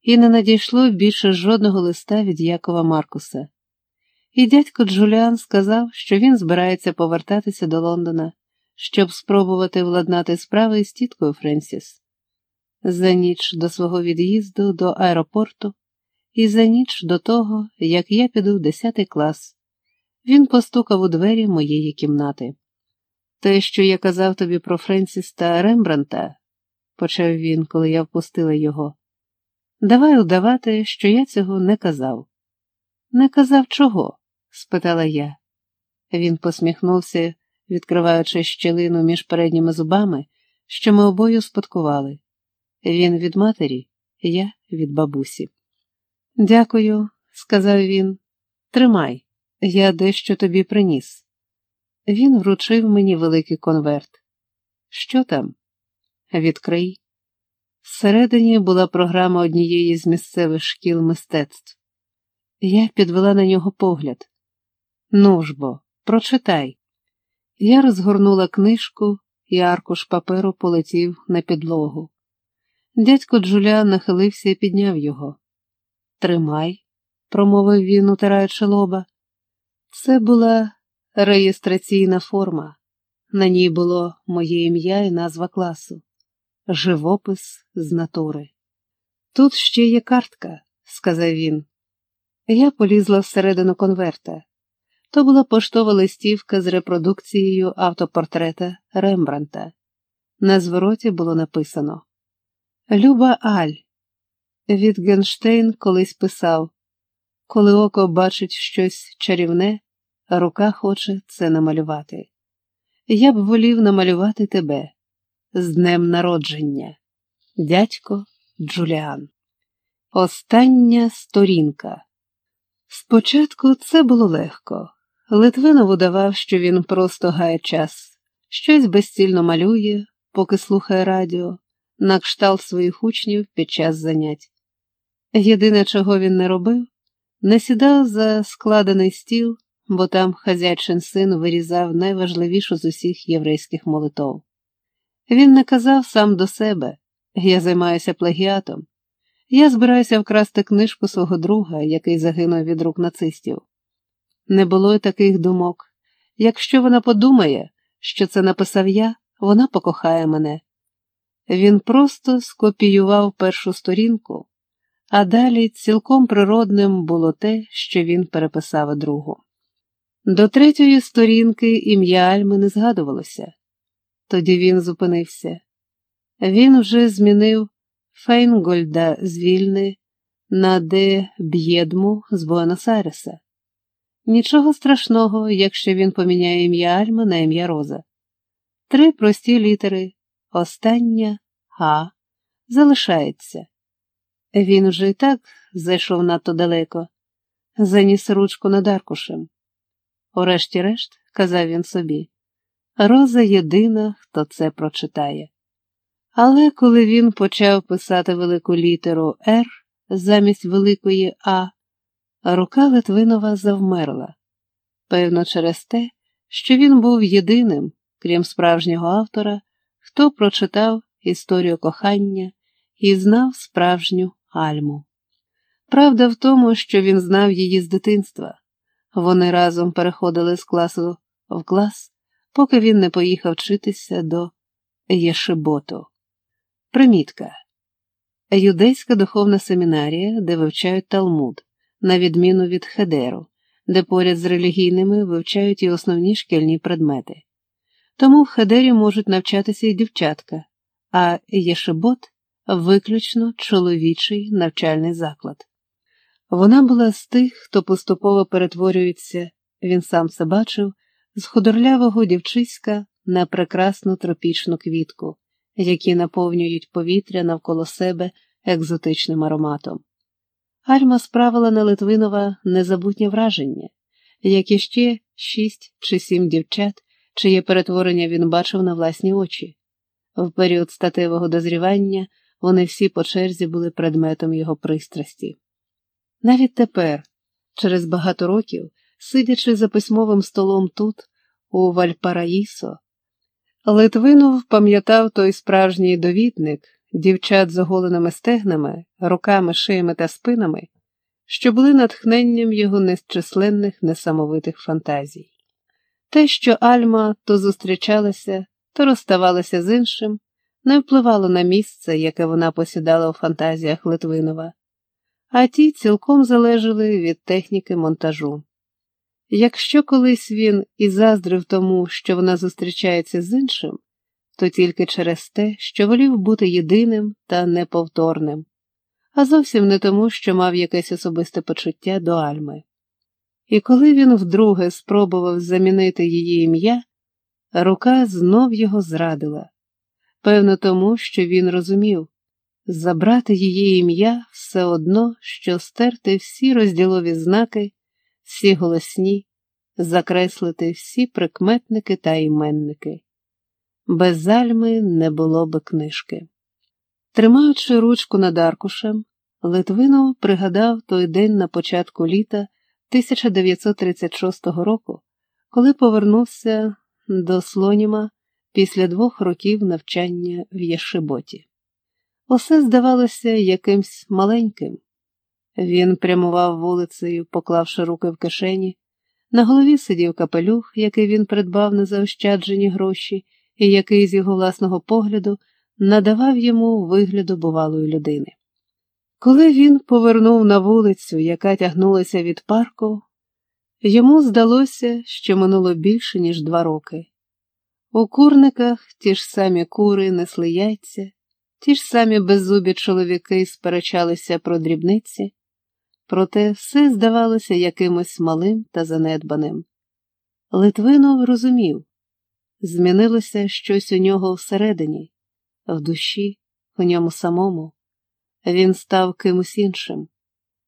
і не надійшло більше жодного листа від Якова Маркуса. І дядько Джуліан сказав, що він збирається повертатися до Лондона, щоб спробувати владнати справи із тіткою Френсіс. За ніч до свого від'їзду до аеропорту і за ніч до того, як я піду в 10 клас, він постукав у двері моєї кімнати. «Те, що я казав тобі про Френсіс та Рембрандта», – почав він, коли я впустила його, – «давай удавати, що я цього не казав». «Не казав чого?» – спитала я. Він посміхнувся, відкриваючи щілину між передніми зубами, що ми обоє успадкували. Він від матері, я від бабусі. «Дякую», – сказав він. «Тримай, я дещо тобі приніс». Він вручив мені великий конверт. «Що там?» «Відкрий». Всередині була програма однієї з місцевих шкіл мистецтв. Я підвела на нього погляд. «Ну ж бо, прочитай». Я розгорнула книжку, і аркуш паперу полетів на підлогу. Дядько Джуліан нахилився і підняв його. «Тримай», – промовив він, утираючи лоба. Це була реєстраційна форма. На ній було моє ім'я і назва класу. Живопис з натури. «Тут ще є картка», – сказав він. Я полізла всередину конверта. То була поштова листівка з репродукцією автопортрета Рембрандта. На звороті було написано: «Люба Аль». Вітгенштейн колись писав: «Коли око бачить щось чарівне, рука хоче це намалювати. Я б волів намалювати тебе. З днем народження. Дядько Джуліан». Остання сторінка. Спочатку це було легко. Литвинов удавав, що він просто гає час, щось безцільно малює, поки слухає радіо, на кшталт своїх учнів під час занять. Єдине, чого він не робив, не сідав за складений стіл, бо там хазяйчин син вирізав найважливішу з усіх єврейських молитов. Він не казав сам до себе: «Я займаюся плагіатом. Я збираюся вкрасти книжку свого друга, який загинув від рук нацистів». Не було й таких думок. Якщо вона подумає, що це написав я, вона покохає мене. Він просто скопіював першу сторінку, а далі цілком природним було те, що він переписав другу. До 3-ї сторінки ім'я Альми не згадувалося. Тоді він зупинився. Він вже змінив Фейнгольда з Вільни на де Б'єдму з Буенос-Айреса. Нічого страшного, якщо він поміняє ім'я Альми на ім'я Роза. 3 прості літери, остання «А» залишається. Він уже і так зайшов надто далеко, заніс ручку над аркушем. Урешті-решт, казав він собі, Роза єдина, хто це прочитає. Але коли він почав писати велику літеру «Р» замість великої «А», рука Литвинова завмерла. Певно, через те, що він був єдиним, крім справжнього автора, хто прочитав історію кохання і знав справжню Альму. Правда в тому, що він знав її з дитинства. Вони разом переходили з класу в клас, поки він не поїхав вчитися до Єшиботу. Примітка. Юдейська духовна семінарія, де вивчають Талмуд, на відміну від Хедеру, де поряд з релігійними вивчають і основні шкільні предмети. Тому в Хедері можуть навчатися і дівчатка, а Єшибот – виключно чоловічий навчальний заклад. Вона була з тих, хто поступово перетворюється, він сам це бачив, з худорлявого дівчиська на прекрасну тропічну квітку, які наповнюють повітря навколо себе екзотичним ароматом. Альма справила на Литвинова незабутнє враження, як і ще 6 чи 7 дівчат, чиє перетворення він бачив на власні очі. В період статевого дозрівання вони всі по черзі були предметом його пристрасті. Навіть тепер, через багато років, сидячи за письмовим столом тут, у Вальпараїсо, Литвинов пам'ятав той справжній довідник, дівчат з оголеними стегнами, руками, шиями та спинами, що були натхненням його незчисленних несамовитих фантазій. Те, що Альма то зустрічалася, то розставалася з іншим, не впливало на місце, яке вона посідала у фантазіях Литвинова, а ті цілком залежали від техніки монтажу. Якщо колись він і заздрив тому, що вона зустрічається з іншим, то тільки через те, що волів бути єдиним та неповторним, а зовсім не тому, що мав якесь особисте почуття до Альми. І коли він вдруге спробував замінити її ім'я, рука знов його зрадила. Певно тому, що він розумів, забрати її ім'я все одно, що стерти всі розділові знаки, всі голосні, закреслити всі прикметники та іменники. Без Альми не було би книжки. Тримаючи ручку над аркушем, Литвинов пригадав той день на початку літа 1936 року, коли повернувся до Слоніма після 2 років навчання в Єшиботі. Усе здавалося якимсь маленьким. Він прямував вулицею, поклавши руки в кишені. На голові сидів капелюх, який він придбав на заощаджені гроші, і який, з його власного погляду, надавав йому вигляду бувалої людини. Коли він повернув на вулицю, яка тягнулася від парку, йому здалося, що минуло більше, ніж 2 роки. У курниках ті ж самі кури несли яйця, ті ж самі беззубі чоловіки сперечалися про дрібниці, проте все здавалося якимось малим та занедбаним. Литвинов розумів, змінилося щось у нього всередині, в душі, у ньому самому. Він став кимось іншим.